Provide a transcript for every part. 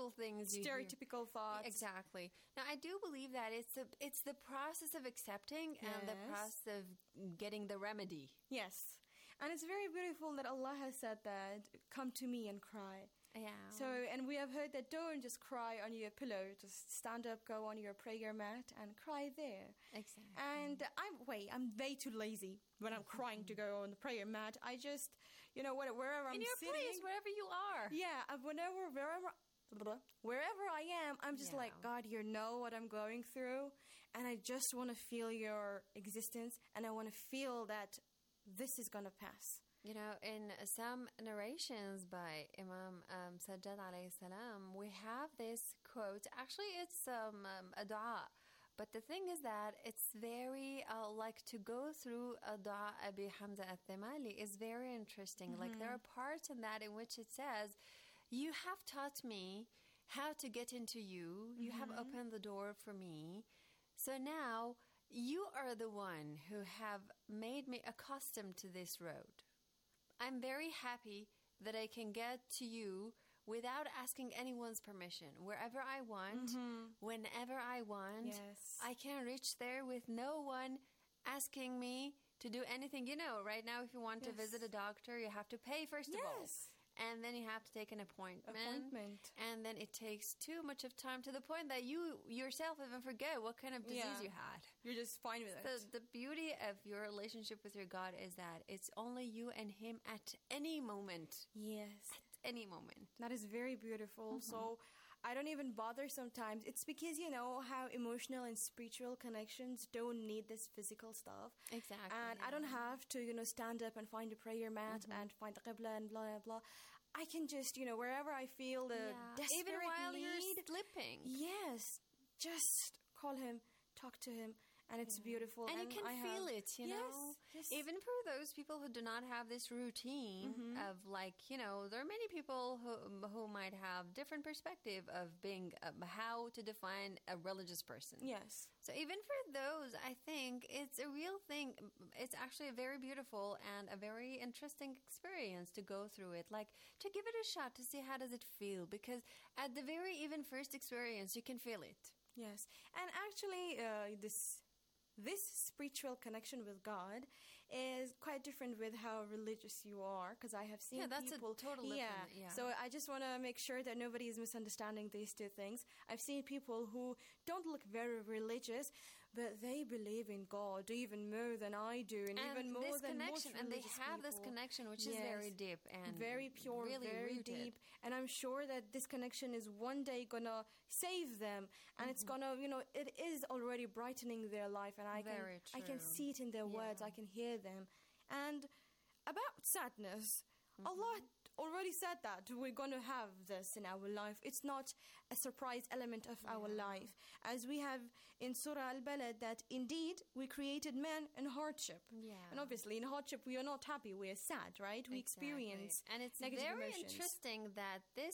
typical things. Stereotypical thoughts. Exactly. Now, I do believe that it's the process of accepting and the process of getting the remedy. Yes. And it's very beautiful that Allah has said that, come to me and cry. Yeah. So, and we have heard that don't just cry on your pillow, just stand up, go on your prayer mat and cry there. Exactly. And I'm way too lazy when I'm crying to go on the prayer mat. I just, wherever I'm in your sitting. place, wherever you are. Yeah, wherever I am, I'm just like, God, you know what I'm going through. And I just want to feel your existence. And I want to feel that this is going to pass. In some narrations by Imam Sajjad alayhi salam, we have this quote. Actually, it's a dua. But the thing is that it's very, to go through a dua Abi Hamza al-Thimali is very interesting. Mm-hmm. Like, there are parts in that in which it says, you have taught me how to get into you. You have opened the door for me. So now you are the one who have made me accustomed to this road. I'm very happy that I can get to you without asking anyone's permission. Wherever I want, whenever I want, yes. I can reach there with no one asking me to do anything. Right now, if you want to visit a doctor, you have to pay first of all. And then you have to take an appointment. And then it takes too much of time to the point that you yourself even forget what kind of disease you had. You're just fine with it. So the beauty of your relationship with your God is that it's only you and Him at any moment. Yes. At any moment. That is very beautiful. So I don't even bother sometimes. It's because how emotional and spiritual connections don't need this physical stuff. Exactly. And I don't have to, stand up and find a prayer mat and find the qibla and blah, blah, blah. I can just, wherever I feel the desperate even while need. You're sleeping. Yes. Just call Him, talk to Him. And it's beautiful. And you can feel it, Yes. Even for those people who do not have this routine of there are many people who might have different perspective of being, how to define a religious person. Yes. So even for those, I think it's a real thing. It's actually a very beautiful and a very interesting experience to go through it. Like, to give it a shot to see how does it feel. Because at the very even first experience, you can feel it. Yes. And actually, this spiritual connection with God is quite different with how religious you are, because I have seen that's people... a total different... Yeah. So I just want to make sure that nobody is misunderstanding these two things. I've seen people who don't look very religious, but they believe in God even more than I do, and even more than most religious people. And they have this connection, which is very deep and very pure, really very rooted. deep. And I'm sure that this connection is one day going to save them, and it's going to, it is already brightening their life, and I can see it in their words, I can hear them. And about sadness, Allah already said that we're going to have this in our life. It's not a surprise element of our life. As we have in Surah Al-Balad, that indeed we created man in hardship. Yeah. And obviously in hardship we are not happy, we are sad, right? We experience and it's negative very emotions. Interesting that this,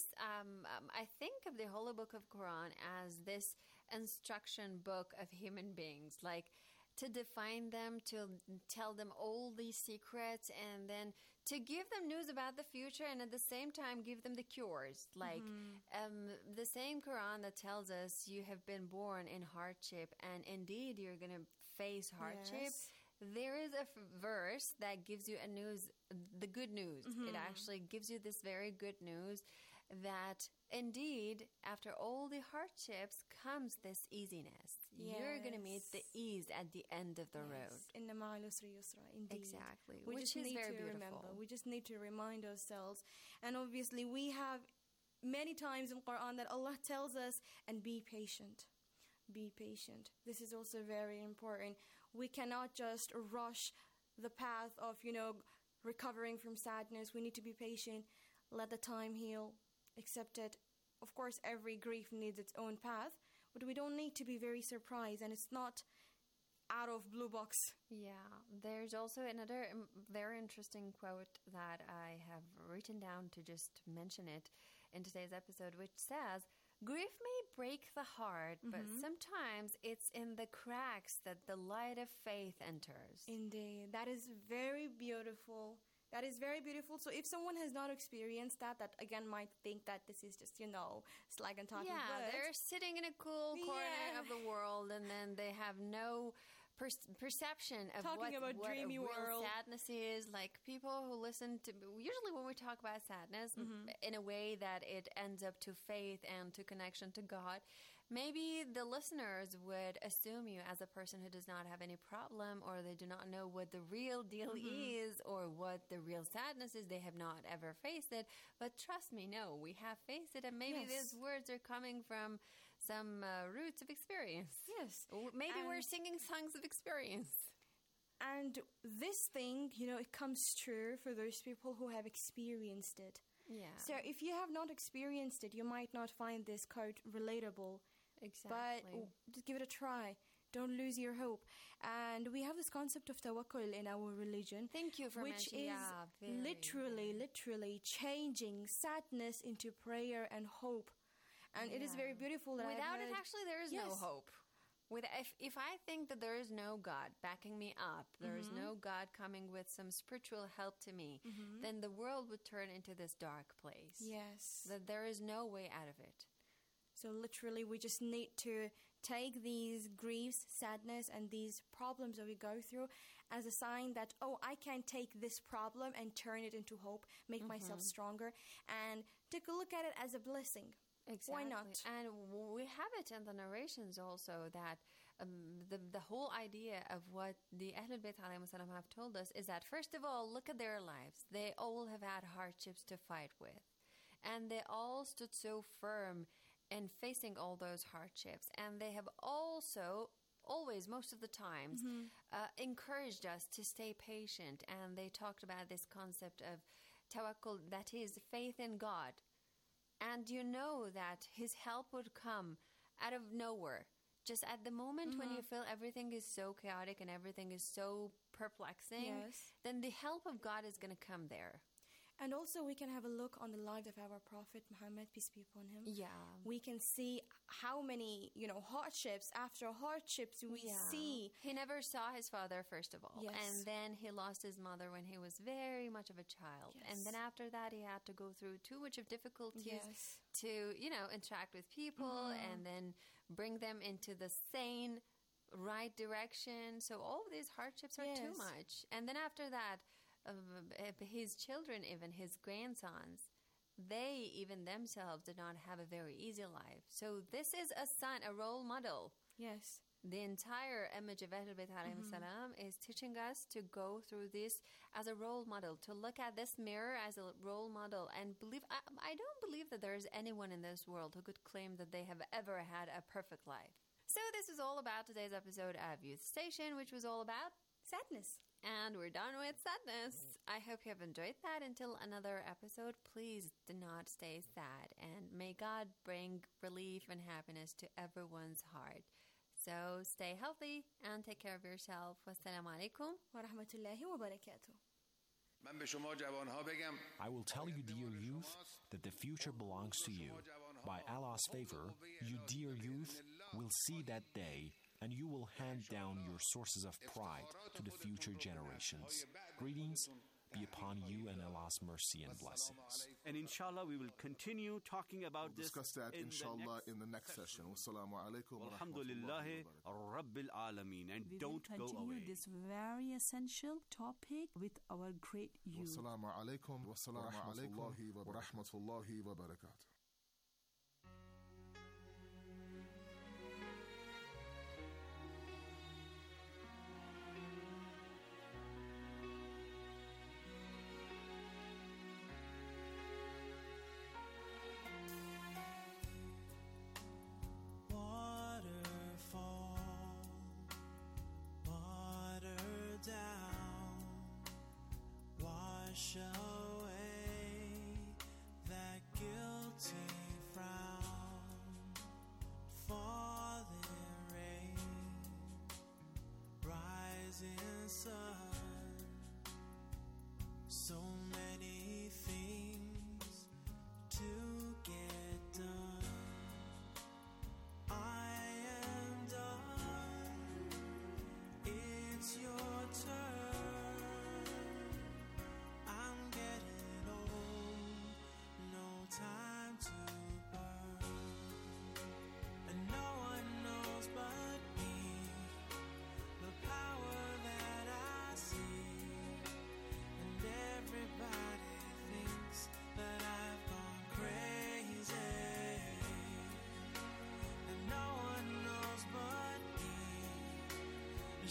I think of the Holy Book of Quran as this instruction book of human beings. Like, to define them, to tell them all these secrets, and then to give them news about the future, and at the same time give them the cures. Like the same Quran that tells us you have been born in hardship, and indeed you're going to face hardship. Yes. There is a verse that gives you the good news. It actually gives you this very good news that indeed, after all the hardships comes this easiness. Yes. You're going to meet the ease at the end of the road. Inna ma'al usri yusra, indeed. Exactly. We Which just is need very to beautiful. remember. We just need to remind ourselves. And obviously we have many times in Quran that Allah tells us, and be patient. Be patient. This is also very important. We cannot just rush the path of, recovering from sadness. We need to be patient. Let the time heal. Accept it. Of course, every grief needs its own path, but we don't need to be very surprised, and it's not out of blue box. Yeah, there's also another very interesting quote that I have written down to just mention it in today's episode, which says, grief may break the heart, but sometimes it's in the cracks that the light of faith enters. Indeed. That is very beautiful. That is very beautiful. So if someone has not experienced that again might think that this is just, slag and talking Yeah, words. they're sitting in a cool corner of the world, and then they have no perception of Talking about what dreamy a real world. sadness is. Like people who listen to, usually when we talk about sadness in a way that it ends up to faith and to connection to God, maybe the listeners would assume you as a person who does not have any problem, or they do not know what the real deal is, or what the real sadness is. They have not ever faced it. But trust me, no, we have faced it, and maybe these words are coming from some roots of experience. Yes. Maybe we're singing songs of experience. And this thing, it comes true for those people who have experienced it. Yeah. So if you have not experienced it, you might not find this quote relatable. Exactly. But just give it a try. Don't lose your hope. And we have this concept of tawakkul in our religion. Thank you for which mentioning. is literally changing sadness into prayer and hope. And it is very beautiful. That without it, actually, there is no Yes. hope. If I think that there is no God backing me up, there is no God coming with some spiritual help to me, then the world would turn into this dark place. Yes. That there is no way out of it. So literally, we just need to take these griefs, sadness, and these problems that we go through as a sign that, I can take this problem and turn it into hope, make myself stronger, and take a look at it as a blessing. Exactly. Why not? And we have it in the narrations also that the whole idea of what the Ahlul Bayt alayhim salam have told us is that, first of all, look at their lives. They all have had hardships to fight with. And they all stood so firm in facing all those hardships. And they have also always, most of the times, encouraged us to stay patient. And they talked about this concept of tawakkul, that is faith in God. And you know that his help would come out of nowhere. Just at the moment when you feel everything is so chaotic and everything is so perplexing, then the help of God is going to come there. And also we can have a look on the life of our Prophet Muhammad, peace be upon him. Yeah. We can see how many, hardships after hardships we see. He never saw his father, first of all. Yes. And then he lost his mother when he was very much of a child. Yes. And then after that, he had to go through too much of difficulties to, interact with people and then bring them into the sane, right direction. So all of these hardships are too much. And then after that, his children, even his grandsons, they even themselves did not have a very easy life. So this is a son, a role model. Yes. The entire image of Ahlul Bayt alayhim salam is teaching us to go through this as a role model, to look at this mirror as a role model and believe. I don't believe that there is anyone in this world who could claim that they have ever had a perfect life. So this is all about today's episode of Youth Station, which was all about sadness. And we're done with sadness. I hope you have enjoyed that. Until another episode, please do not stay sad. And may God bring relief and happiness to everyone's heart. So stay healthy and take care of yourself. Wassalamu alaikum wa rahmatullahi wa barakatuh. I will tell you, dear youth, that the future belongs to you. By Allah's favor, you dear youth will see that day, and you will hand down your sources of pride to the future generations. Greetings be upon you and Allah's mercy and blessings. And inshallah, we will continue talking about We'll discuss that, inshallah, in the next session. Wassalamu alaikum wa Alhamdulillahi Rabbil Alameen. And We don't will go continue away. this very essential topic with our great youth. Wassalamu alaikum wa rahmatullahi wa barakatuh. Wash away that guilty frown. Falling rain, rising sun. So many things to get done. I am done. It's your turn. I'm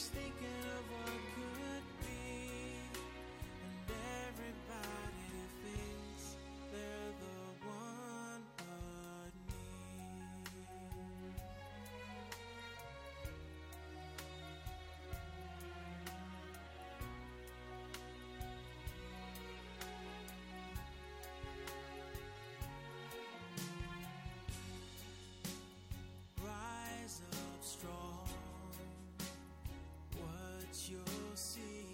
just thinking of what could be, and everybody thinks they're the one but me. Rise up strong, what you'll see.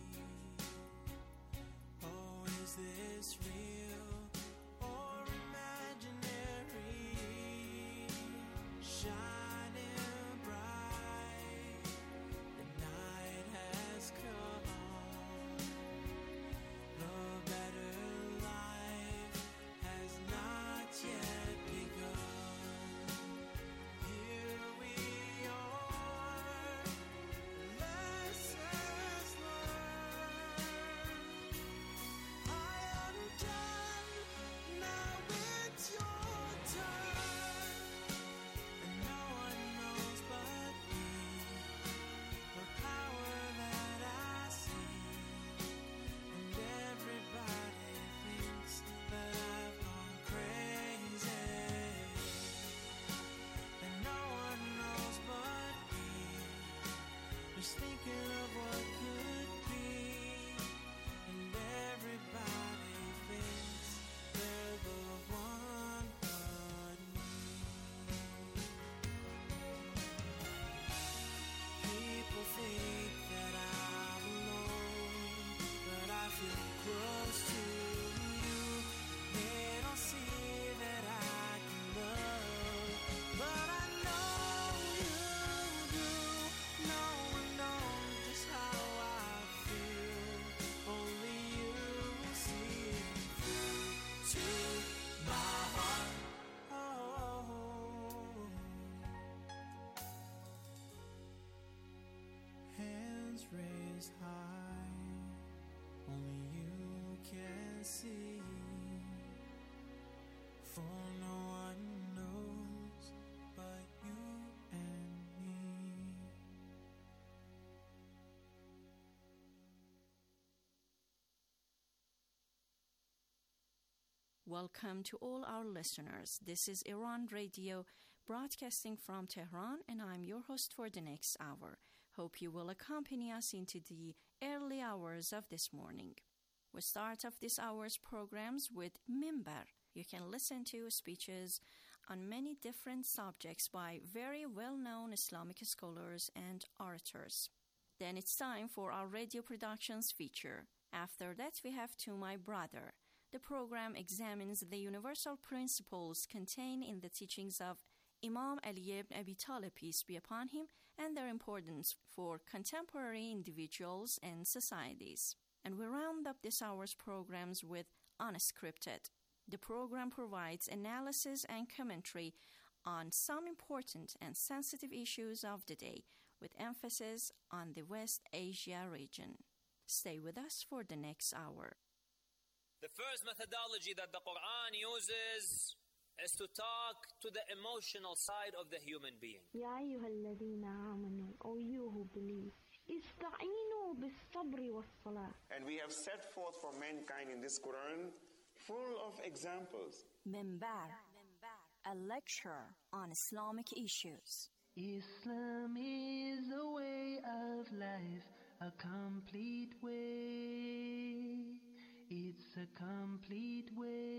Oh, is this real or imaginary? Shining bright, the night has come. The better life has not yet begun. Here we are, lessons learned. I am done, now it's your turn. And no one knows but me the power that I see. And everybody thinks that I've gone crazy. And no one knows but me, just thinking of what could be. And everybody thinks they're the one but me. People think that I'm alone, but I feel close to you. They don't see that I can love, but I know you do. No one knows just how I feel, only you see through to my heart. Oh. Hands raised high, only you can see. For no one knows but you and me. Welcome to all our listeners. This is Iran Radio, broadcasting from Tehran, and I'm your host for the next hour. Hope you will accompany us into the early hours of this morning. We start off this hour's programs with Minbar. You can listen to speeches on many different subjects by very well-known Islamic scholars and orators. Then it's time for our radio productions feature. After that, we have To My Brother. The program examines the universal principles contained in the teachings of Imam Ali ibn Abi Talib, peace be upon him, and their importance for contemporary individuals and societies. And we round up this hour's programs with Unscripted. The program provides analysis and commentary on some important and sensitive issues of the day, with emphasis on the West Asia region. Stay with us for the next hour. The first methodology that the Quran uses is to talk to the emotional side of the human being. يا أيها الذين آمنوا, O you who believe, استعينوا بالصبر والصلاة. And we have set forth for mankind in this Quran full of examples. Minbar, a lecture on Islamic issues. Islam is a way of life, a complete way. It's a complete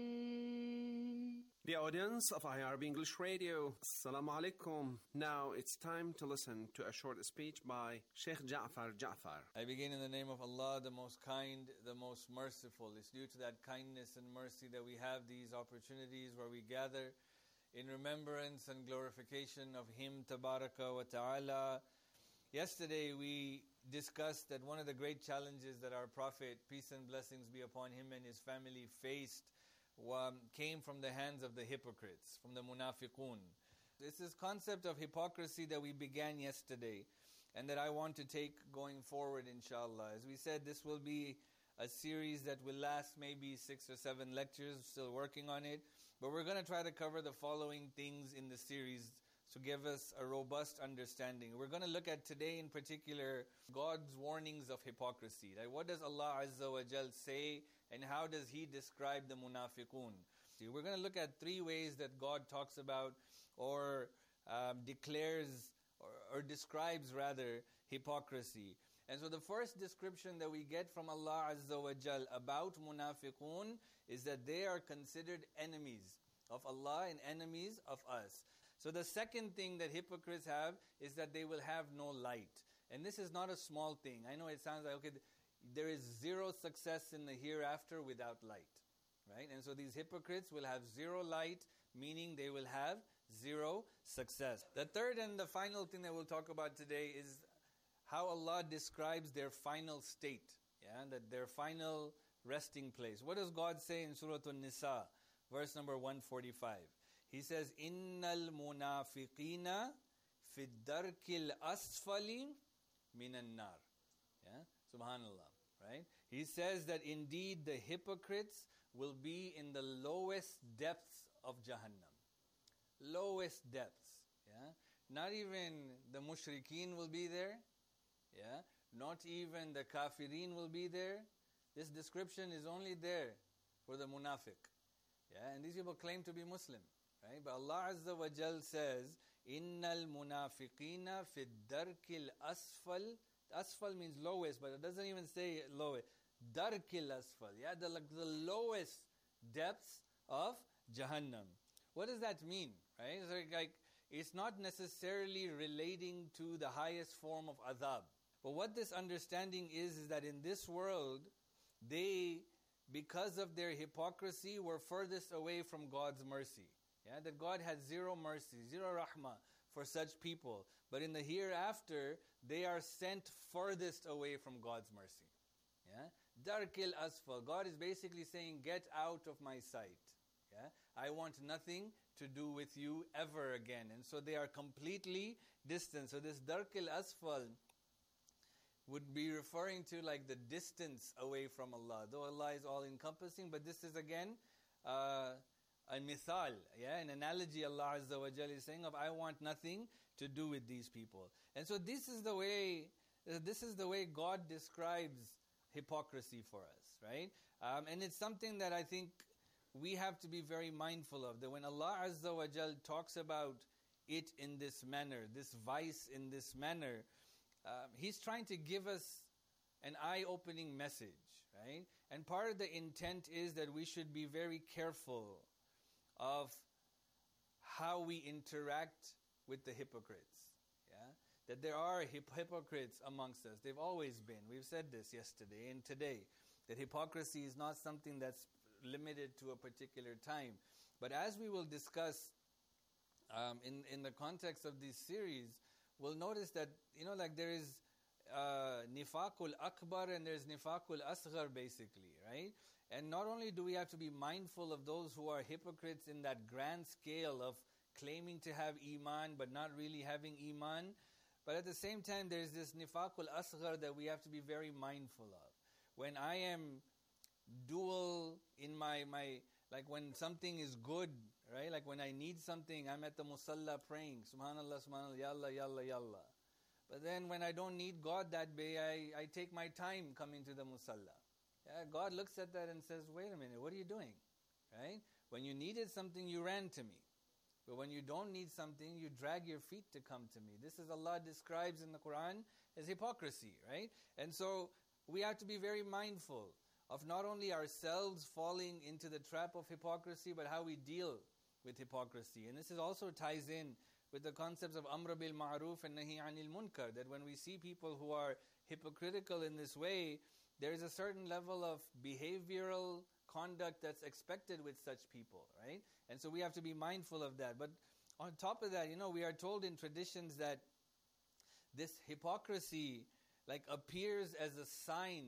way. The audience of IRB English Radio, Assalamu alaikum. Now it's time to listen to a short speech by Sheikh Ja'far Ja'far. I begin in the name of Allah, the most kind, the most merciful. It's due to that kindness and mercy that we have these opportunities where we gather in remembrance and glorification of Him, Tabaraka wa Ta'ala. Yesterday we discussed that one of the great challenges that our Prophet, peace and blessings be upon him and his family, faced came from the hands of the hypocrites, from the munafiqun. This is concept of hypocrisy that we began yesterday and that I want to take going forward, inshallah. As we said, this will be a series that will last maybe 6 or 7 lectures, still working on it. But we're going to try to cover the following things in the series to give us a robust understanding. We're going to look at today in particular God's warnings of hypocrisy. Like, what does Allah Azza wa Jal say, and how does He describe the munafiqun? We're going to look at three ways that God talks about or declares or describes rather hypocrisy. And so the first description that we get from Allah Azza wa Jal about munafiqun is that they are considered enemies of Allah and enemies of us. So the second thing that hypocrites have is that they will have no light. And this is not a small thing. I know it sounds like, okay, there is zero success in the hereafter without light, right? And so these hypocrites will have zero light, meaning they will have zero success. The third and the final thing that we'll talk about today is how Allah describes their final state, that their final resting place. What does God say in Surah An-Nisa, verse number 145? He says, Innal munafiqina fi darkil asfali minan nar. Subhanallah, right? He says that indeed the hypocrites will be in the lowest depths of Jahannam. Lowest depths, Not even the mushrikeen will be there, Not even the kafirin will be there. This description is only there for the munafiq, And these people claim to be Muslim. Right? But Allah Azza wa Jal says, Innal munafiqina fi darkil asfal. Asfal means lowest, but it doesn't even say lowest. Darkil asfal. The lowest depths of Jahannam. What does that mean? Right? So it's not necessarily relating to the highest form of adhab. But what this understanding is that in this world, they, because of their hypocrisy, were furthest away from God's mercy. That God had zero mercy, zero rahmah for such people. But in the hereafter, they are sent furthest away from God's mercy. Darkil asfal. God is basically saying, get out of my sight. I want nothing to do with you ever again. And so they are completely distant. So this darkil asfal would be referring to like the distance away from Allah. Though Allah is all-encompassing, but this is again a mithal, an analogy Allah Azza wa Jalla is saying of I want nothing to do with these people. And so this is the way God describes hypocrisy for us, right? And it's something that I think we have to be very mindful of, that when Allah Azza wa Jalla talks about it in this manner, this vice in this manner, He's trying to give us an eye-opening message, right? And part of the intent is that we should be very careful of how we interact with the hypocrites. That there are hypocrites amongst us. They've always been. We've said this yesterday and today, that hypocrisy is not something that's limited to a particular time. But as we will discuss in the context of this series, we'll notice that, there is nifaqul akbar and there's nifaqul asghar basically, right? And not only do we have to be mindful of those who are hypocrites in that grand scale of claiming to have iman but not really having iman, but at the same time there's this nifaqul asghar that we have to be very mindful of. When I am dual in my like when something is good, right? Like when I need something, I'm at the musalla praying, subhanallah, subhanallah, yalla, yalla, yalla. But then when I don't need God that day, I take my time coming to the musalla. God looks at that and says, wait a minute, what are you doing? Right? When you needed something, you ran to me. But when you don't need something, you drag your feet to come to me. This is Allah describes in the Quran as hypocrisy, right? And so we have to be very mindful of not only ourselves falling into the trap of hypocrisy, but how we deal with hypocrisy. And this is also ties in with the concepts of Amr bil Ma'ruf and Nahi Anil Munkar, that when we see people who are hypocritical in this way, there is a certain level of behavioral conduct that's expected with such people, right? And so we have to be mindful of that. But on top of that, we are told in traditions that this hypocrisy appears as a sign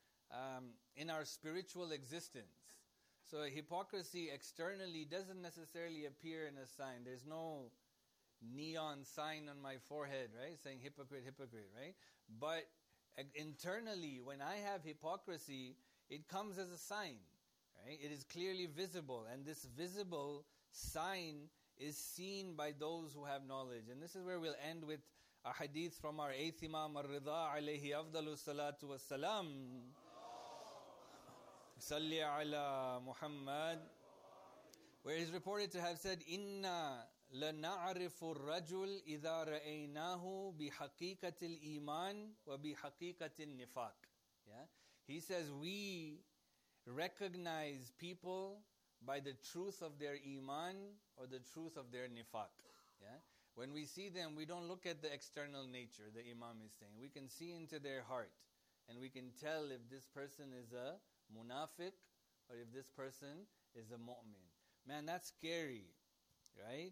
in our spiritual existence. So hypocrisy externally doesn't necessarily appear in a sign. There's no neon sign on my forehead, right, saying hypocrite, hypocrite, right? But internally, when I have hypocrisy, it comes as a sign, right? It is clearly visible, and this visible sign is seen by those who have knowledge. And this is where we'll end with a hadith from our 8th Imam Ar-Rida alayhi afdalu salatu wassalam. Salli ala Muhammad, where he's reported to have said, Inna lana'arifu ar-rajul idha ra'aynahu bihaqiqatil iman wa bihaqiqatil nifaq. Yeah? He says, we recognize people by the truth of their iman or the truth of their nifaq. Yeah? When we see them, we don't look at the external nature, the Imam is saying. We can see into their heart, and we can tell if this person is a munafiq or if this person is a mu'min. Man, that's scary, right?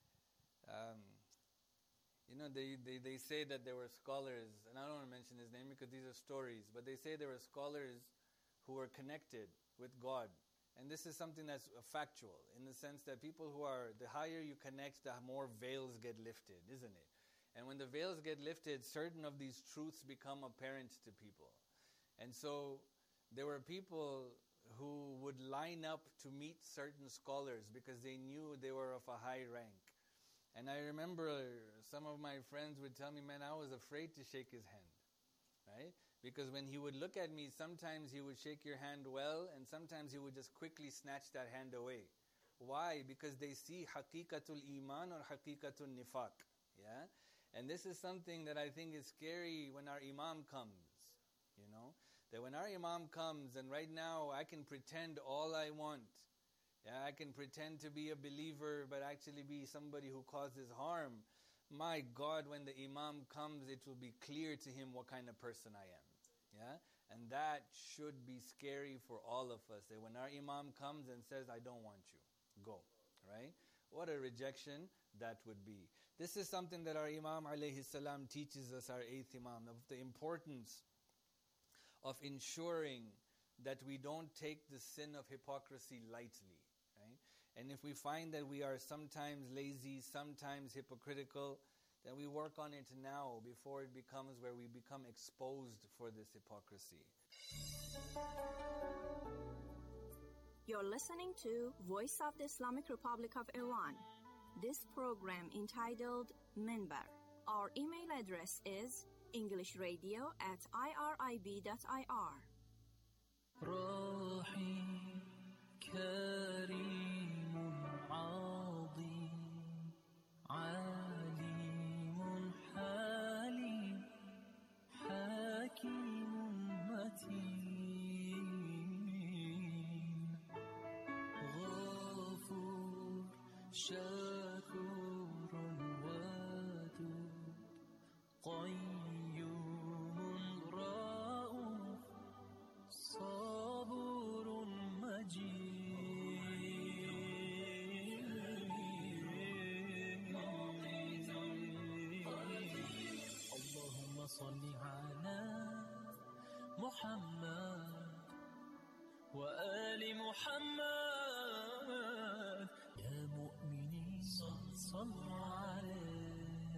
They say that there were scholars, and I don't want to mention his name because these are stories, but they say there were scholars who were connected with God. And this is something that's factual, in the sense that people who are, the higher you connect, the more veils get lifted, isn't it? And when the veils get lifted, certain of these truths become apparent to people. And so there were people who would line up to meet certain scholars because they knew they were of a high rank. And I remember some of my friends would tell me, man, I was afraid to shake his hand, right? Because when he would look at me, sometimes he would shake your hand well, and sometimes he would just quickly snatch that hand away. Why? Because they see haqiqatul iman or haqiqatul nifaq. Yeah? And this is something that I think is scary when our imam comes. You know? That when our imam comes, and right now I can pretend all I want. Yeah, I can pretend to be a believer, but actually be somebody who causes harm. My God, when the imam comes, it will be clear to him what kind of person I am. Yeah? And that should be scary for all of us. That when our imam comes and says, I don't want you, go. Right? What a rejection that would be. This is something that our imam alayhi salam teaches us, our 8th imam, of the importance of ensuring that we don't take the sin of hypocrisy lightly. Right? And if we find that we are sometimes lazy, sometimes hypocritical, then we work on it now before it becomes where we become exposed for this hypocrisy. You're listening to Voice of the Islamic Republic of Iran. This program entitled Minbar. Our email address is englishradio@irib.ir. شكور ودود قيوم رؤوف صبور مجيد اللهم صل على محمد وآل محمد يا مؤمنين صلوا عليه.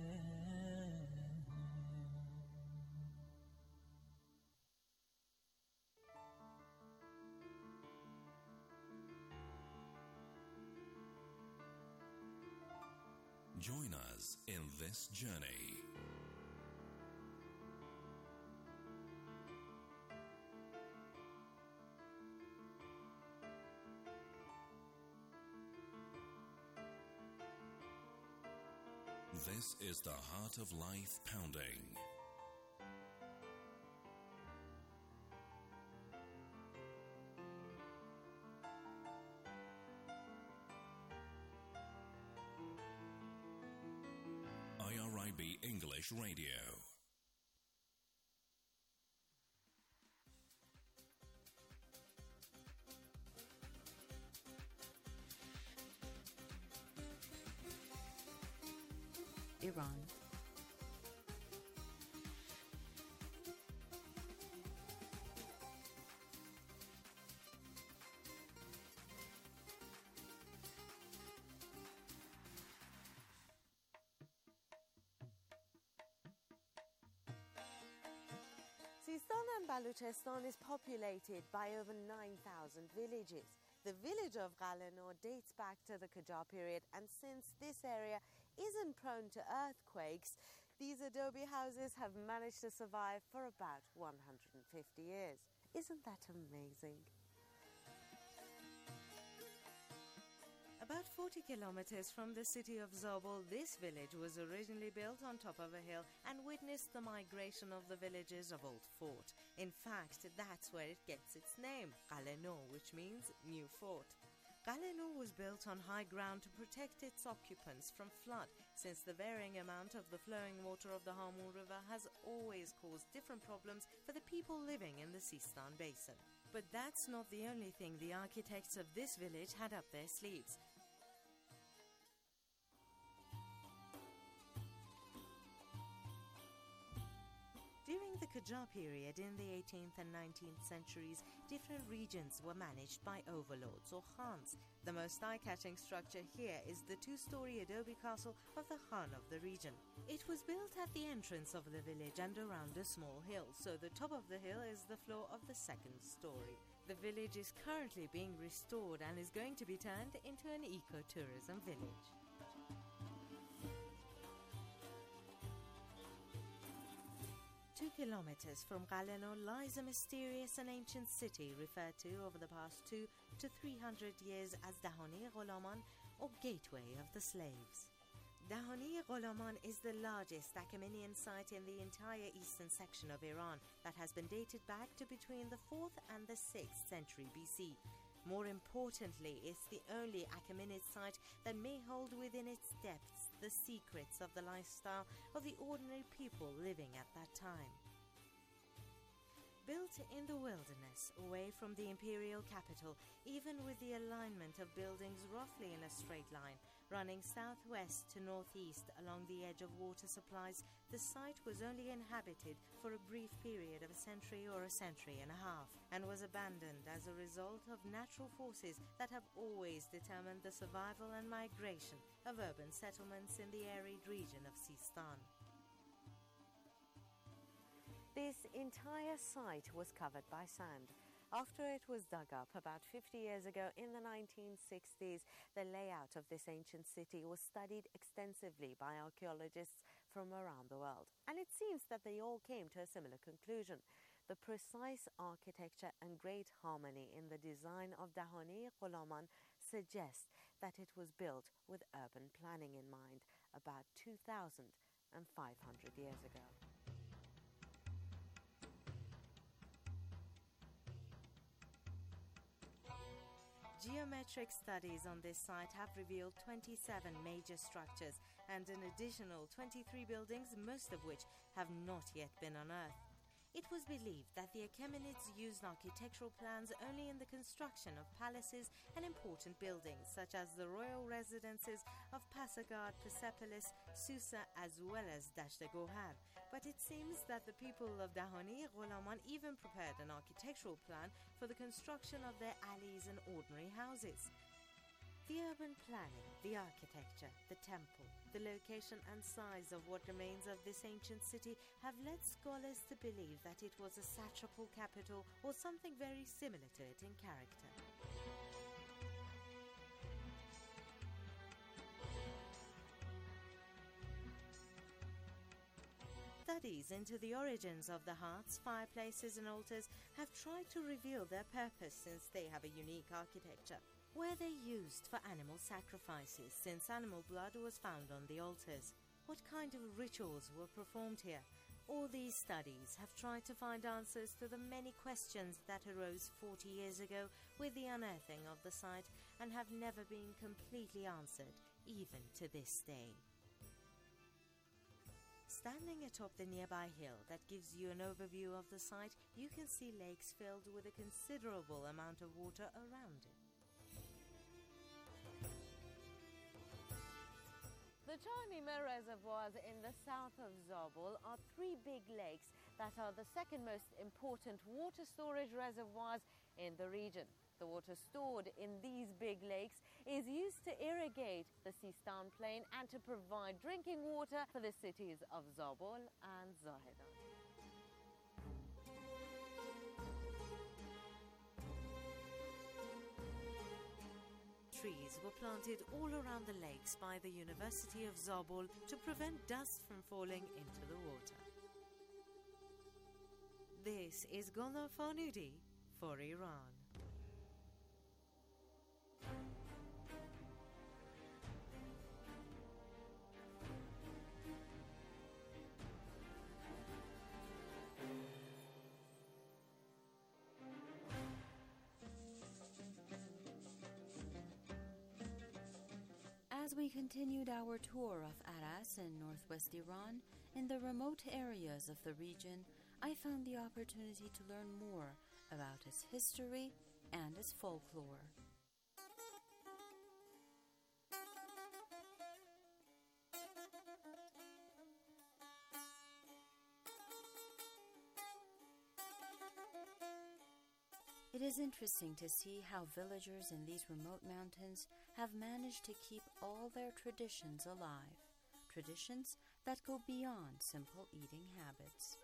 Join us in this journey. This is the Heart of Life Pounding. IRIB English Radio. Iran. Sistan and Baluchistan is populated by over 9,000 villages. The village of Qalanur dates back to the Qajar period, and since this area isn't prone to earthquakes, these adobe houses have managed to survive for about 150 years. Isn't that amazing? About 40 kilometers from the city of Zabul, this village was originally built on top of a hill and witnessed the migration of the villagers of Old Fort. In fact, that's where it gets its name, Qalanur, which means new fort. Qalanur was built on high ground to protect its occupants from flood, since the varying amount of the flowing water of the Hamun River has always caused different problems for the people living in the Sistan Basin. But that's not the only thing the architects of this village had up their sleeves. During the Qajar period in the 18th and 19th centuries, different regions were managed by overlords or khans. The most eye-catching structure here is the two-story adobe castle of the Khan of the region. It was built at the entrance of the village and around a small hill, so the top of the hill is the floor of the second story. The village is currently being restored and is going to be turned into an eco-tourism village. 2 kilometers from Qalanur lies a mysterious and ancient city referred to over the past 200 to 300 years as Dahani Ghulaman, or Gateway of the Slaves. Dahani Ghulaman is the largest Achaemenian site in the entire eastern section of Iran that has been dated back to between the 4th and the 6th century BC. More importantly, it's the only Achaemenid site that may hold within its depths the secrets of the lifestyle of the ordinary people living at that time. Built in the wilderness, away from the imperial capital, even with the alignment of buildings roughly in a straight line, running southwest to northeast along the edge of water supplies, the site was only inhabited for a brief period of a century or a century and a half, and was abandoned as a result of natural forces that have always determined the survival and migration of urban settlements in the arid region of Sistan. This entire site was covered by sand. After it was dug up about 50 years ago in the 1960s, the layout of this ancient city was studied extensively by archaeologists from around the world. And it seems that they all came to a similar conclusion. The precise architecture and great harmony in the design of Dahani Ghulaman suggests that it was built with urban planning in mind about 2,500 years ago. Geometric studies on this site have revealed 27 major structures and an additional 23 buildings, most of which have not yet been unearthed. It was believed that the Achaemenids used architectural plans only in the construction of palaces and important buildings, such as the royal residences of Pasargad, Persepolis, Susa, as well as Dasht-e-Gohar. But it seems that the people of Dahani Ghulaman even prepared an architectural plan for the construction of their alleys and ordinary houses. The urban planning, the architecture, the temple, the location and size of what remains of this ancient city have led scholars to believe that it was a satrapal capital or something very similar to it in character. Studies into the origins of the hearths, fireplaces and altars have tried to reveal their purpose, since they have a unique architecture. Were they used for animal sacrifices, since animal blood was found on the altars? What kind of rituals were performed here? All these studies have tried to find answers to the many questions that arose 40 years ago with the unearthing of the site, and have never been completely answered, even to this day. Standing atop the nearby hill that gives you an overview of the site, you can see lakes filled with a considerable amount of water around it. The Charnima reservoirs in the south of Zabul are 3 big lakes that are the second most important water storage reservoirs in the region. The water stored in these big lakes is used to irrigate the Sistan plain and to provide drinking water for the cities of Zabul and Zahedan. trees were planted all around the lakes by the University of Zabul to prevent dust from falling into the water. This is Golnar Farnudi for Iran. As we continued our tour of Aras in northwest Iran, in the remote areas of the region, I found the opportunity to learn more about its history and its folklore. It is interesting to see how villagers in these remote mountains have managed to keep all their traditions alive, traditions that go beyond simple eating habits.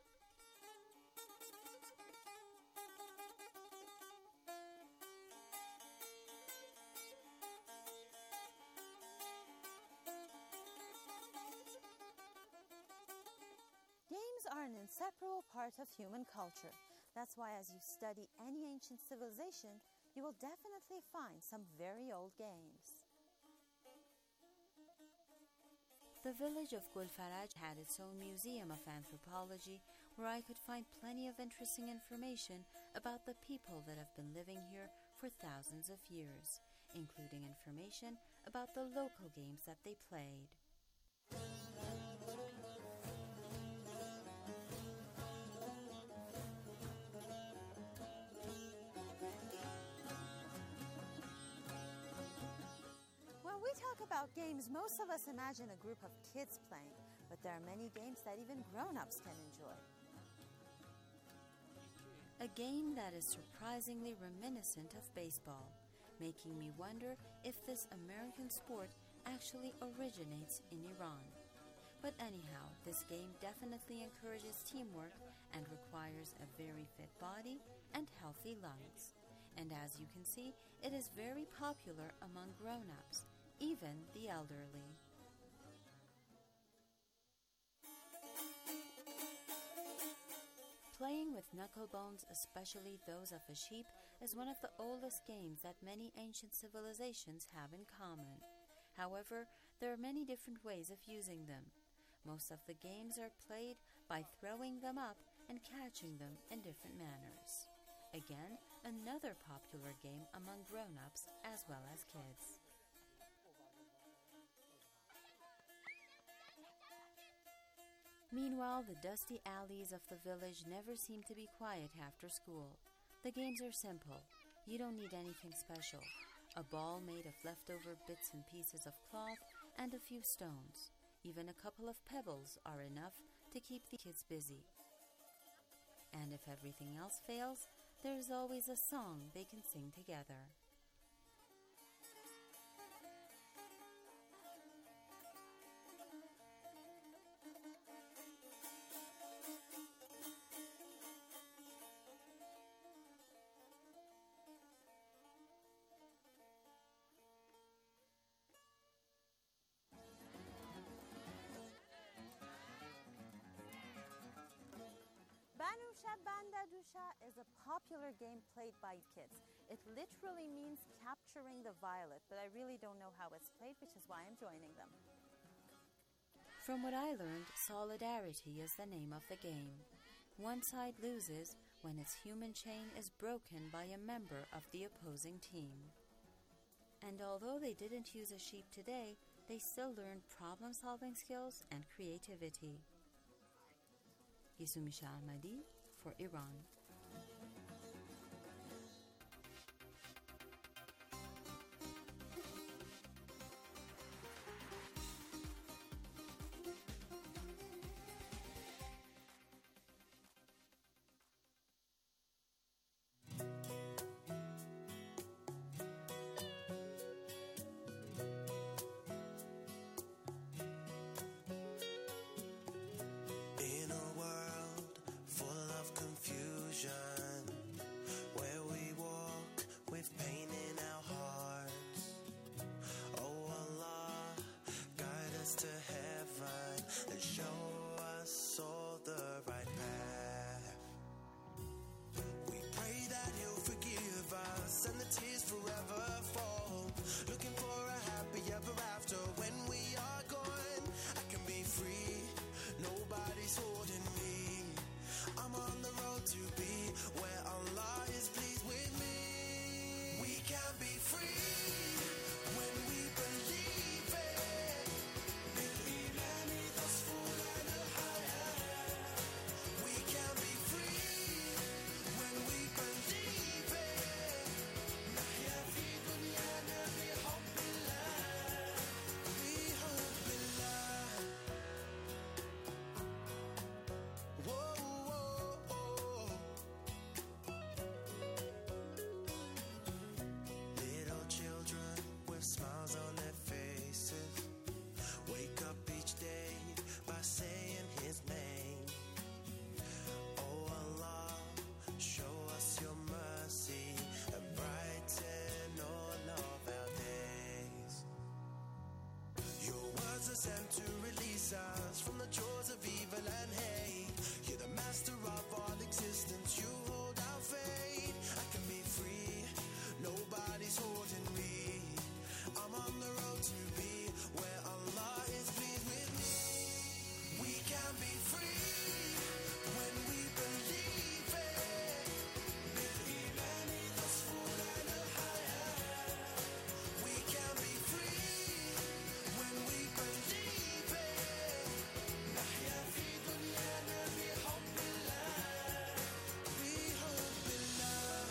Games are an inseparable part of human culture. That's why as you study any ancient civilization, you will definitely find some very old games. The village of Gulfaraj had its own museum of anthropology where I could find plenty of interesting information about the people that have been living here for thousands of years, including information about the local games that they played. About games, most of us imagine a group of kids playing, but there are many games that even grown-ups can enjoy. A game that is surprisingly reminiscent of baseball, making me wonder if this American sport actually originates in Iran. But anyhow, this game definitely encourages teamwork and requires a very fit body and healthy lungs. And as you can see, it is very popular among grown-ups, even the elderly. Playing with knuckle bones, especially those of a sheep, is one of the oldest games that many ancient civilizations have in common. However, there are many different ways of using them. Most of the games are played by throwing them up and catching them in different manners. Again, another popular game among grown-ups as well as kids. Meanwhile, the dusty alleys of the village never seem to be quiet after school. The games are simple. You don't need anything special. A ball made of leftover bits and pieces of cloth and a few stones. Even a couple of pebbles are enough to keep the kids busy. And if everything else fails, there is always a song they can sing together. Banusha Bandadusha is a popular game played by kids. It literally means capturing the violet, but I really don't know how it's played, which is why I'm joining them. From what I learned, solidarity is the name of the game. One side loses when its human chain is broken by a member of the opposing team. And although they didn't use a sheep today, they still learned problem-solving skills and creativity. Yisumisha Ahmadi for Iran. was sent to release us from the jaws of evil and hate. You're the master of all existence, you hold our fate. I can be free, nobody's holding me. I'm on the road to be where Allah is pleased with me. We can be free when we believe it. بالإيمان تصفو لنا الحياة. We can be free when we believe it. نحيا في دنيانا بحب الله. بحب الله.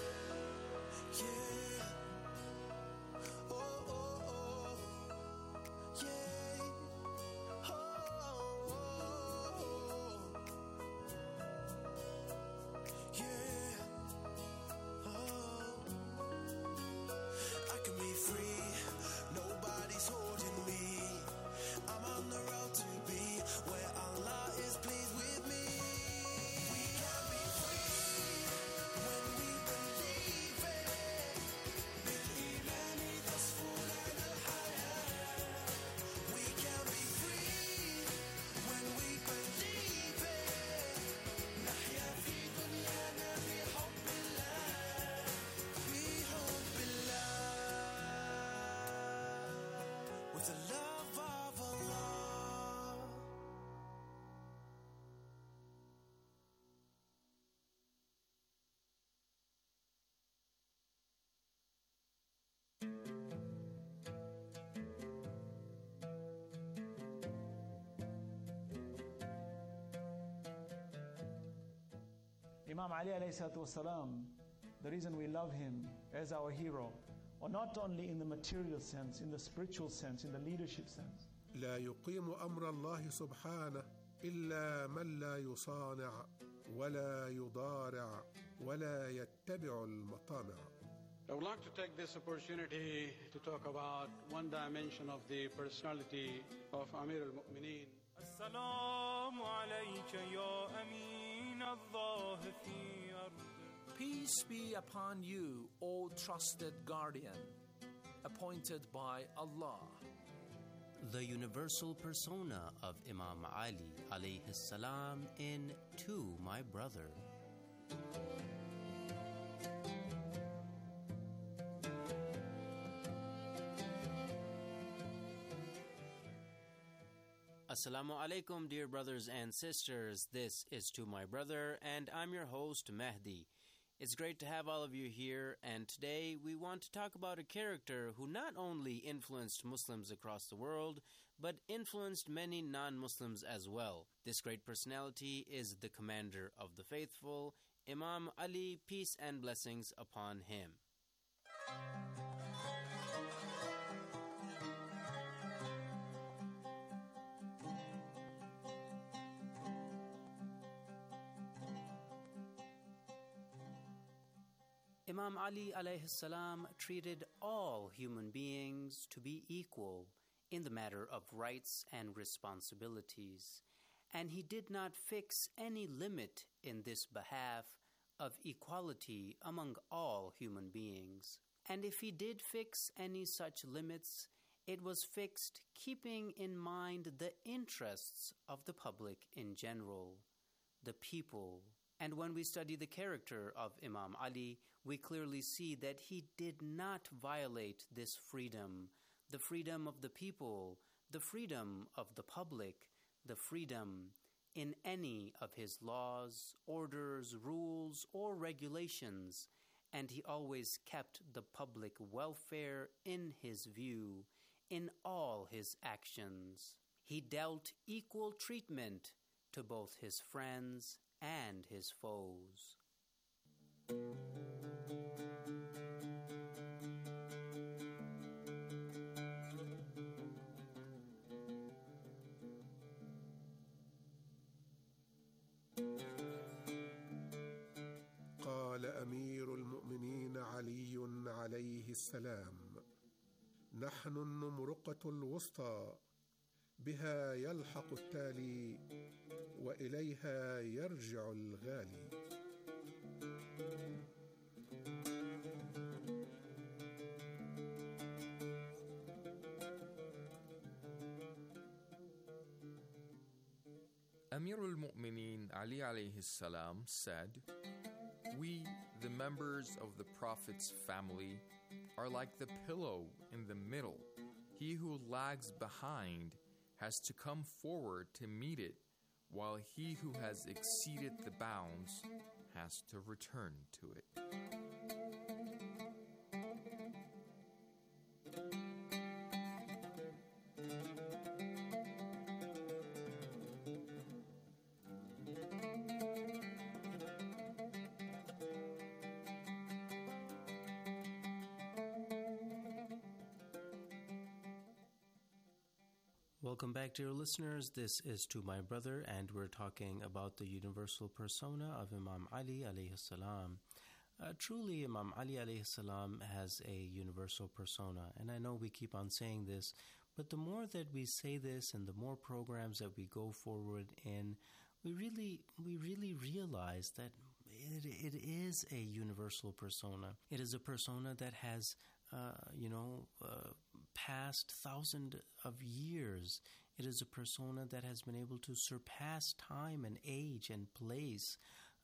Yeah. Oh, oh, oh. Yeah. Oh, oh, oh. Yeah. Oh. I can be free, nobody's holding me. I'm on the road to be where Allah is pleased with me. We can be free when we believe it. بالإيمان تصفو لنا الحياة. We can be free when we believe it. نحيا في دنيانا بحب الله. بحب الله. With the love of Allah. Imam Ali alayhi salatu wasalam, the reason we love him as our hero, or not only in the material sense, in the spiritual sense, in the leadership sense. لا يقيم أمر الله سبحانه إلا من لا يصانع ولا يضارع ولا يتبع المطامع. I would like to take this opportunity to talk about one dimension of the personality of Amir al-Mu'mineen. السلام عليك يا أمين الله في أرض. Peace be upon you, O trusted guardian, appointed by Allah. The universal persona of Imam Ali alayhi salam in To My Brother. Assalamu alaikum, dear brothers and sisters. This is To My Brother, and I'm your host, Mehdi. It's great to have all of you here, and today we want to talk about a character who not only influenced Muslims across the world, but influenced many non-Muslims as well. This great personality is the commander of the faithful, Imam Ali, peace and blessings upon him. Imam Ali alayhi salam treated all human beings to be equal in the matter of rights and responsibilities, and he did not fix any limit in this behalf of equality among all human beings. And if he did fix any such limits, it was fixed keeping in mind the interests of the public in general, the people. And when we study the character of Imam Ali, we clearly see that he did not violate this freedom, the freedom of the people, the freedom of the public, the freedom in any of his laws, orders, rules, or regulations, and he always kept the public welfare in his view in all his actions. He dealt equal treatment to both his friends and his foes. قال أمير المؤمنين علي عليه السلام: نحن النمرقة الوسطى، بها يلحق التالي وإليها يرجع الغالي. Amir al-Mu'mineen Ali alayhi salam said, "We, the members of the Prophet's family, are like the pillow in the middle. He who lags behind has to come forward to meet it, while he who has exceeded the bounds has to return to it." Welcome back, dear listeners. This is To My Brother, and we're talking about the universal persona of Imam Ali alayhi salam. Truly, Imam Ali alayhi salam has a universal persona, and I know we keep on saying this, but the more that we say this and the more programs that we go forward in, we really realize that it is a universal persona. It is a persona that has past thousands of years. It is a persona that has been able to surpass time and age and place.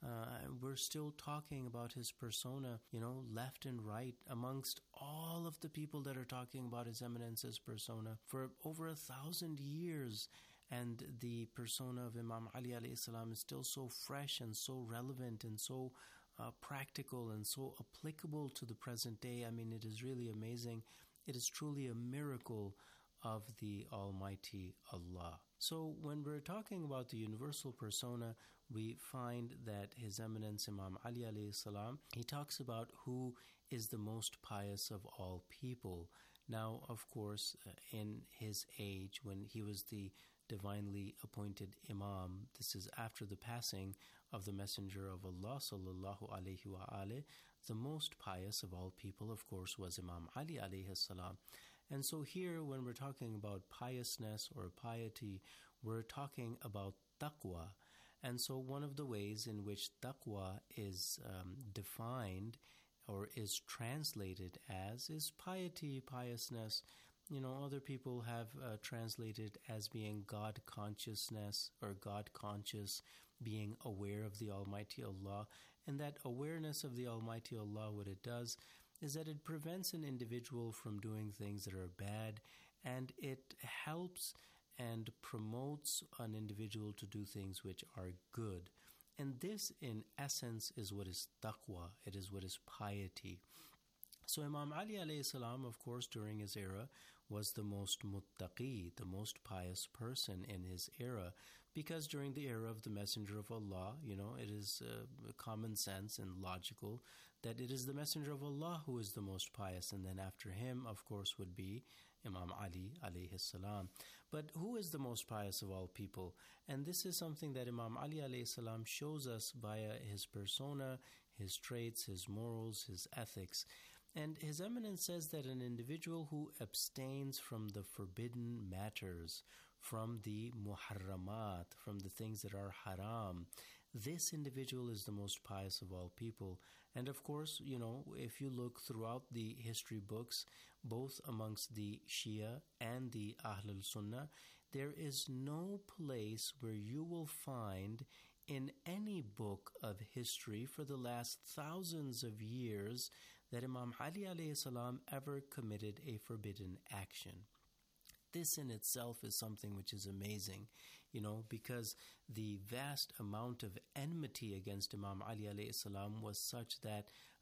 We're still talking about his persona, left and right amongst all of the people that are talking about His Eminence's persona for over 1,000 years. And the persona of Imam Ali alayhi salam is still so fresh and so relevant and so practical and so applicable to the present day. I mean, it is really amazing. It is truly a miracle of the Almighty Allah. So when we're talking about the universal persona, we find that His Eminence Imam Ali alayhi salam, he talks about who is the most pious of all people. Now, of course, in his age, when he was the divinely appointed Imam, this is after the passing of the Messenger of Allah sallallahu alayhi wa alayhi, the most pious of all people, of course, was Imam Ali alayhi salam. And so here, when we're talking about piousness or piety, we're talking about taqwa. And so one of the ways in which taqwa is defined or is translated as is piety, piousness. Other people have translated as being God consciousness or God conscious, being aware of the Almighty Allah. And that awareness of the Almighty Allah, what it does is that it prevents an individual from doing things that are bad, and it helps and promotes an individual to do things which are good. And this, in essence, is what is taqwa. It is what is piety. So Imam Ali alayhi salam, of course, during his era, was the most muttaqi, the most pious person in his era, because during the era of the Messenger of Allah, it is common sense and logical that it is the Messenger of Allah who is the most pious, and then after him, of course, would be Imam Ali alayhi salam. But who is the most pious of all people? And this is something that Imam Ali alayhi salam shows us via his persona, his traits, his morals, his ethics. And His Eminence says that an individual who abstains from the forbidden matters, from the muharramat, from the things that are haram, this individual is the most pious of all people. And of course, if you look throughout the history books, both amongst the Shia and the Ahlul Sunnah, there is no place where you will find in any book of history for the last thousands of years that Imam Ali alayhi salam ever committed a forbidden action. This in itself is something which is amazing, because the vast amount of enmity against Imam Ali alayhi salam was such that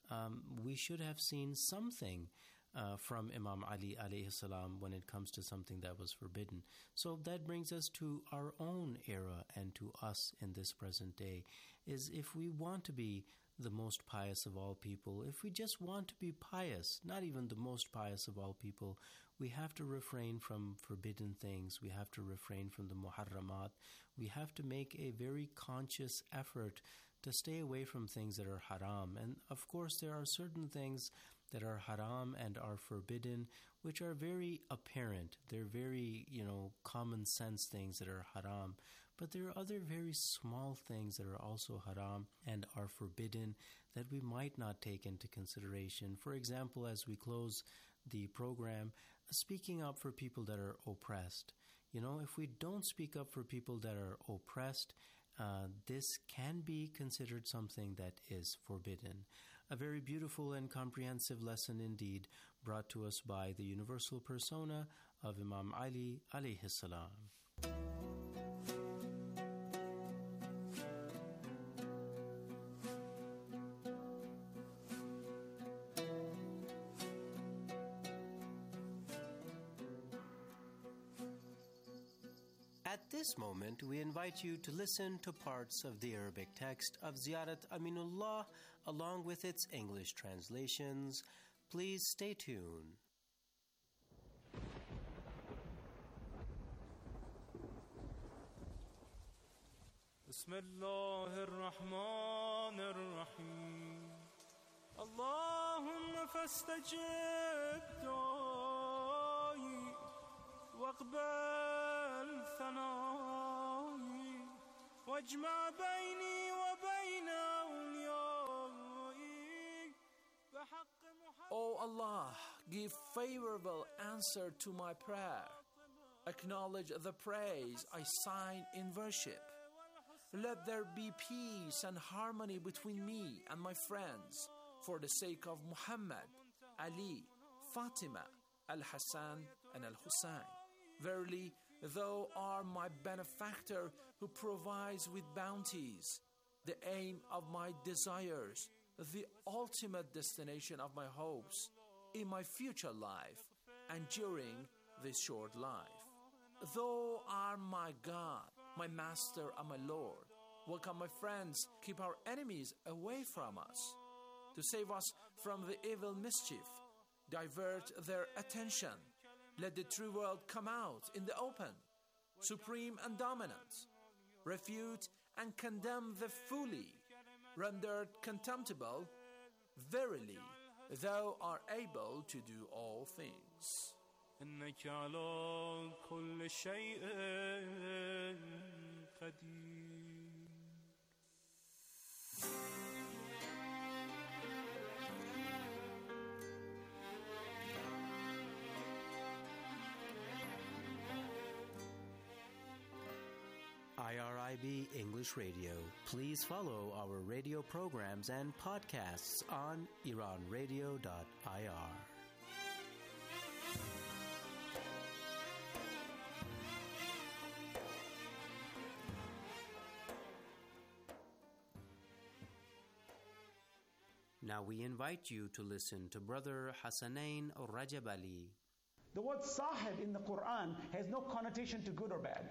we should have seen something from Imam Ali alayhi salam when it comes to something that was forbidden. So that brings us to our own era and to us in this present day, is if we want to be the most pious of all people, if we just want to be pious, not even the most pious of all people, we have to refrain from forbidden things. We have to refrain from the muharramat. We have to make a very conscious effort to stay away from things that are haram. And of course, there are certain things that are haram and are forbidden, which are very apparent. They're very, common sense things that are haram. But there are other very small things that are also haram and are forbidden that we might not take into consideration. For example, as we close the program, speaking up for people that are oppressed. If we don't speak up for people that are oppressed, this can be considered something that is forbidden. A very beautiful and comprehensive lesson indeed, brought to us by the universal persona of Imam Ali alayhi salam. At this moment, we invite you to listen to parts of the Arabic text of Ziyarat Aminullah along with its English translations. Please stay tuned. بسم الله الرحمن الرحيم اللهم فاستجب دعائي واقبل ثنائي واجمع بيني وبين أوليائي بحق محمد. O Allah, give favorable answer to my prayer. Acknowledge the praise I sign in worship. Let there be peace and harmony between me and my friends for the sake of Muhammad, Ali, Fatima, Al-Hassan and Al-Hussein. Verily, thou art my benefactor who provides with bounties, the aim of my desires, the ultimate destination of my hopes in my future life and during this short life. Thou art my God, my Master and my Lord. Welcome, my friends, keep our enemies away from us. To save us from the evil mischief, divert their attention. Let the true world come out in the open, supreme and dominant. Refute and condemn the fully, rendered contemptible. Verily, thou art able to do all things. إنك على كل شيء قدير. IRIB English Radio. Please follow our radio programs and podcasts on iranradio.ir. Now we invite you to listen to Brother Hassanain Rajab Ali. The word sahib in the Quran has no connotation to good or bad.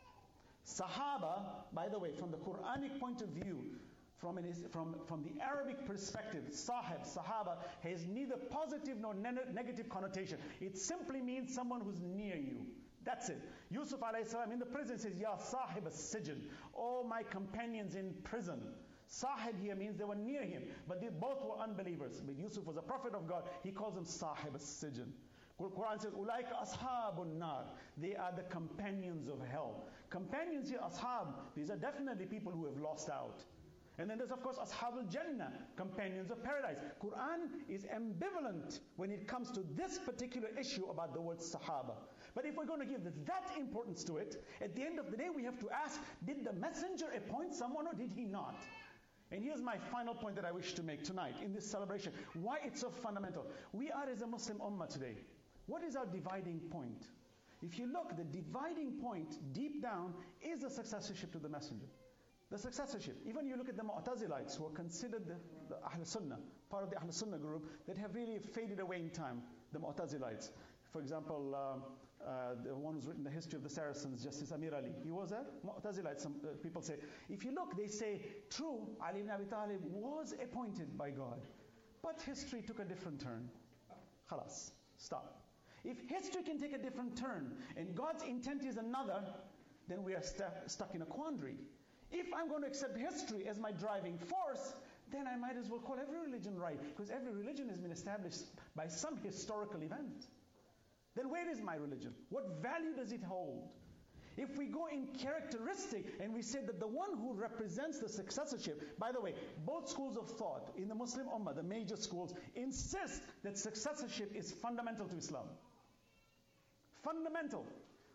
Sahaba, by the way, from the Quranic point of view, from the Arabic perspective, sahaba, has neither positive nor negative connotation. It simply means someone who's near you. That's it. Yusuf alayhi salam in the prison says, Ya sahib as-sijn, oh my companions in prison. Sahib here means they were near him, but they both were unbelievers. But Yusuf was a prophet of God. He calls them sahib as-sijn. Quran says, Ulaika ashabun nar. They are the companions of hell. Companions here, ashab, these are definitely people who have lost out. And then there's of course ashabul jannah, companions of paradise. Quran is ambivalent when it comes to this particular issue about the word sahaba. But if we're going to give that importance to it, at the end of the day we have to ask, did the messenger appoint someone or did he not? And here's my final point that I wish to make tonight in this celebration. Why it's so fundamental. We are as a Muslim ummah today. What is our dividing point? If you look, the dividing point deep down is the successorship to the messenger. The successorship. Even you look at the Mu'tazilites, who are considered the Ahl Sunnah, part of the Ahl Sunnah group, that have really faded away in time, the Mu'tazilites. For example, the one who's written the history of the Saracens, Justice Amir Ali. He was a Mu'tazilite, some people say. If you look, they say, true, Ali ibn Abi Talib was appointed by God. But history took a different turn. Khalas, stop. If history can take a different turn, and God's intent is another, then we are stuck in a quandary. If I'm going to accept history as my driving force, then I might as well call every religion right, because every religion has been established by some historical event. Then where is my religion? What value does it hold? If we go in characteristic and we say that the one who represents the successorship, by the way, both schools of thought in the Muslim Ummah, the major schools, insist that successorship is fundamental to Islam. Fundamental.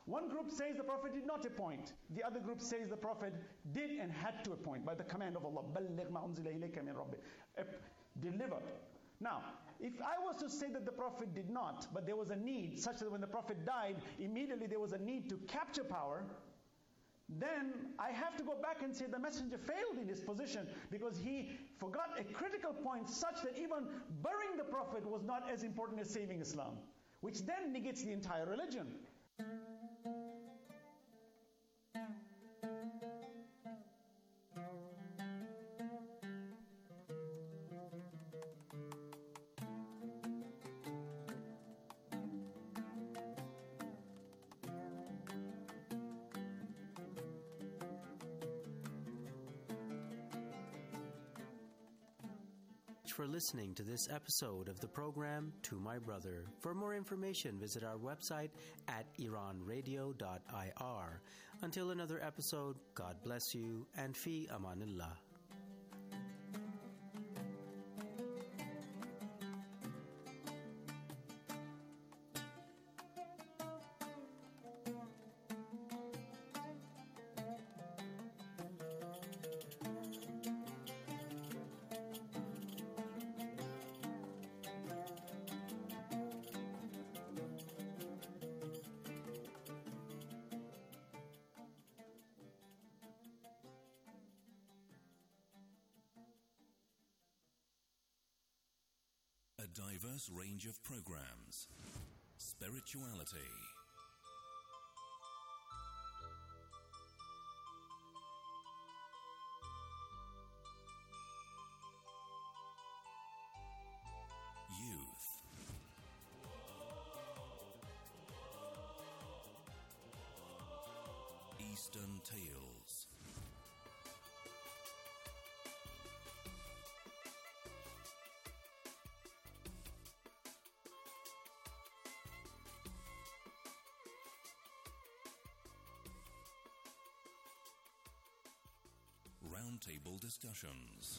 One group says the Prophet did not appoint. The other group says the Prophet did and had to appoint by the command of Allah. بَلِّغْ مَا أُنزِلَ إِلَيْكَ مِنْ رَبِّكَ. Deliver. Now, if I was to say that the Prophet did not, but there was a need, such that when the Prophet died, immediately there was a need to capture power, then I have to go back and say the messenger failed in his position because he forgot a critical point such that even burying the Prophet was not as important as saving Islam, which then negates the entire religion. For listening to this episode of the program To My Brother. For more information, visit our website at iranradio.ir. Until another episode, God bless you and fi amanillah. A diverse range of programs, spirituality, youth, Eastern Tales, roundtable discussions,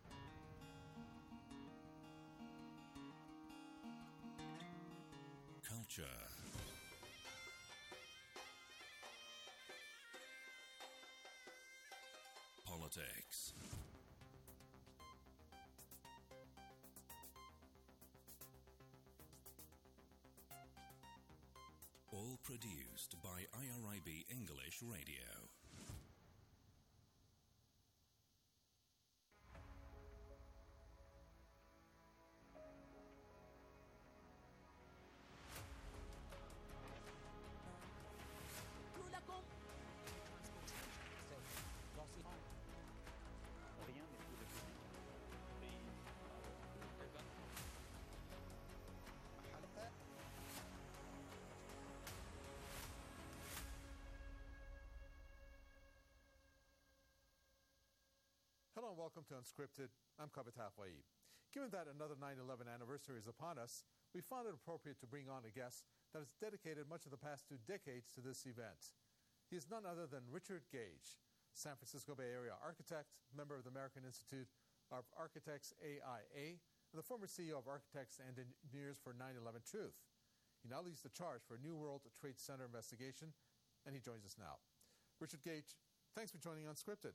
culture, politics, all produced by IRIB English Radio. Hello and welcome to Unscripted. I'm Kavit Hafwa'i. Given that another 9/11 anniversary is upon us, we found it appropriate to bring on a guest that has dedicated much of the past 2 decades to this event. He is none other than Richard Gage, San Francisco Bay Area architect, member of the American Institute of Architects AIA, and the former CEO of Architects and Engineers for 9/11 Truth. He now leads the charge for a New World Trade Center investigation, and he joins us now. Richard Gage, thanks for joining Unscripted.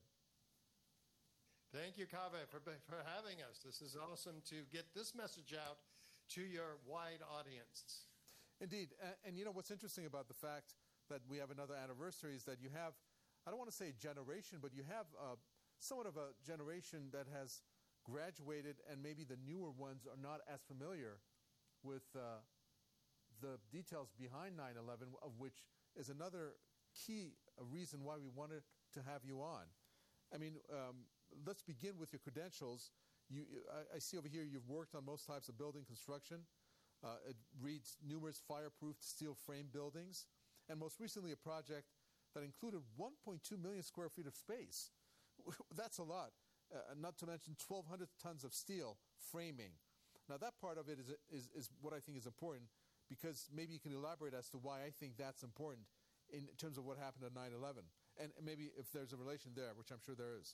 Thank you, Kaveh, for having us. This is awesome to get this message out to your wide audience. Indeed. And you know what's interesting about the fact that we have another anniversary is that you have, I don't want to say generation, but you have somewhat of a generation that has graduated, and maybe the newer ones are not as familiar with the details behind 9/11, of which is another key reason why we wanted to have you on. I mean, let's begin with your credentials. I see over here you've worked on most types of building construction. It reads numerous fireproof steel frame buildings, and most recently a project that included 1.2 million square feet of space. That's a lot, not to mention 1,200 tons of steel framing. Now that part of it is what I think is important, because maybe you can elaborate as to why I think that's important in terms of what happened on 9/11, and maybe if there's a relation there, which I'm sure there is.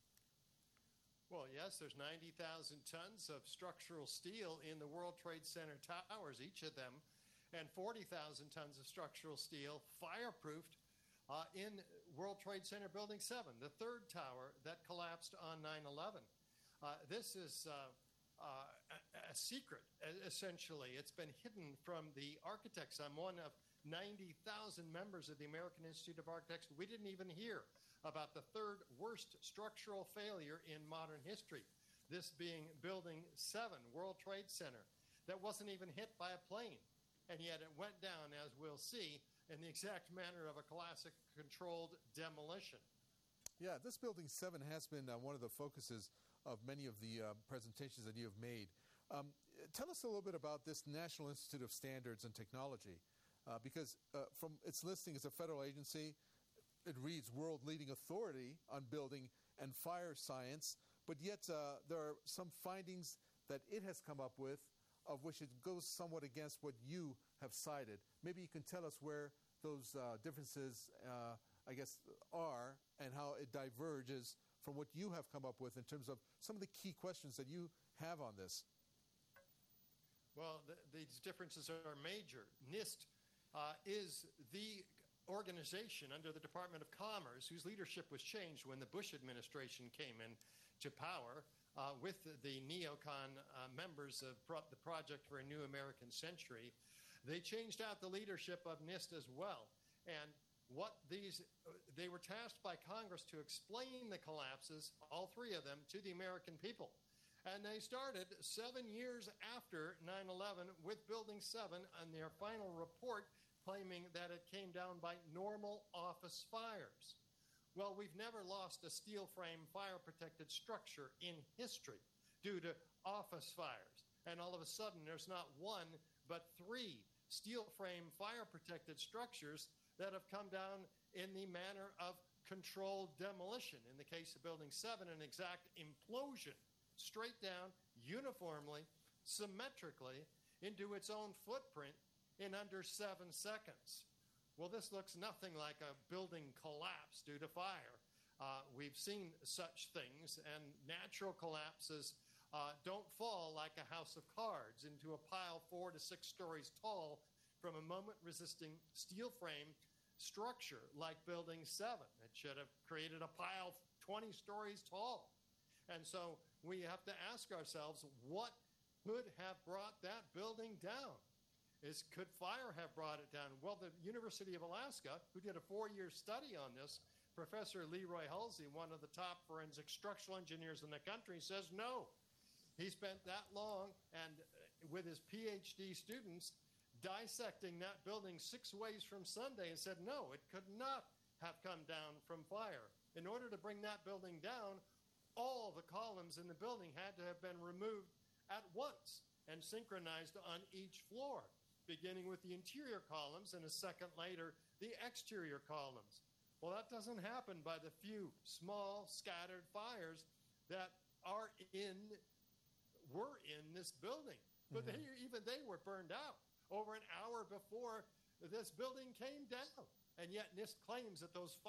Well, yes, there's 90,000 tons of structural steel in the World Trade Center towers, each of them and 40,000 tons of structural steel, fireproofed in World Trade Center Building 7, the third tower that collapsed on 9/11. This is a secret, essentially. It's been hidden from the architects. I'm one of 90,000 members of the American Institute of Architects. We didn't even hear about the third worst structural failure in modern history, this being Building 7, World Trade Center, that wasn't even hit by a plane. And yet it went down, as we'll see, in the exact manner of a classic controlled demolition. Yeah, this Building 7 has been one of the focuses of many of the presentations that you have made. Tell us a little bit about this National Institute of Standards and Technology, because from its listing as a federal agency, it reads world leading authority on building and fire science, but yet there are some findings that it has come up with, of which it goes somewhat against what you have cited. Maybe you can tell us where those differences, I guess, are, and how it diverges from what you have come up with in terms of some of the key questions that you have on this. Well, these differences are major. NIST is the organization under the Department of Commerce whose leadership was changed when the Bush administration came into power with the neocon members of the Project for a New American Century. They changed out the leadership of NIST as well. And they were tasked by Congress to explain the collapses, all three of them, to the American people. And they started 7 years after 9/11 with Building 7 on their final report, claiming that it came down by normal office fires. Well, we've never lost a steel frame fire-protected structure in history due to office fires. And all of a sudden, there's not one, but 3 steel frame fire-protected structures that have come down in the manner of controlled demolition. In the case of Building 7, an exact implosion, straight down, uniformly, symmetrically, into its own footprint in under 7 seconds. Well, this looks nothing like a building collapse due to fire. We've seen such things, and natural collapses don't fall like a house of cards into a pile 4 to 6 stories tall from a moment-resisting steel frame structure like Building 7. It should have created a pile 20 stories tall. And so we have to ask ourselves, what could have brought that building down? Could fire have brought it down? Well, the University of Alaska, who did a 4-year study on this, Professor Leroy Hulsey, one of the top forensic structural engineers in the country, says no. He spent that long and with his PhD students dissecting that building 6 ways from Sunday and said, no, it could not have come down from fire. In order to bring that building down, all the columns in the building had to have been removed at once and synchronized on each floor, beginning with the interior columns and a second later, the exterior columns. Well, that doesn't happen by the few small scattered fires that were in this building. But even they were burned out over an hour before this building came down. And yet NIST claims that those